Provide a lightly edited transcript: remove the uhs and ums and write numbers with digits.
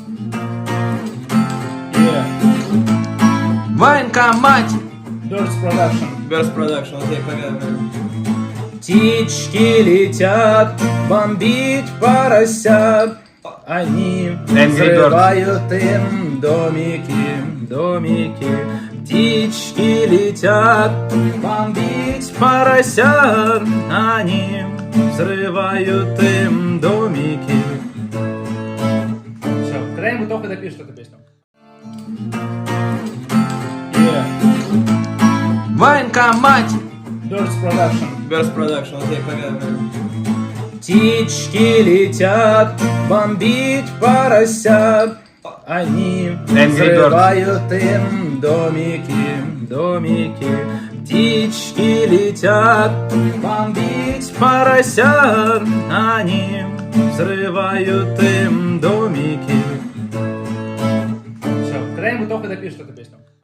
Военкомате. Burst Production, окей, понятно. Птички летят бомбить поросят, они взрывают им домики. Птички летят бомбить поросят, они взрывают им домики. Все, когда вы только допишешь эту песню. Военкомате. Burst Production, окей, понятно. Птички летят бомбить поросят, они взрывают им домики. Птички летят бомбить поросят, они взрывают им домики. Все, когда вы только допишешь эту песню.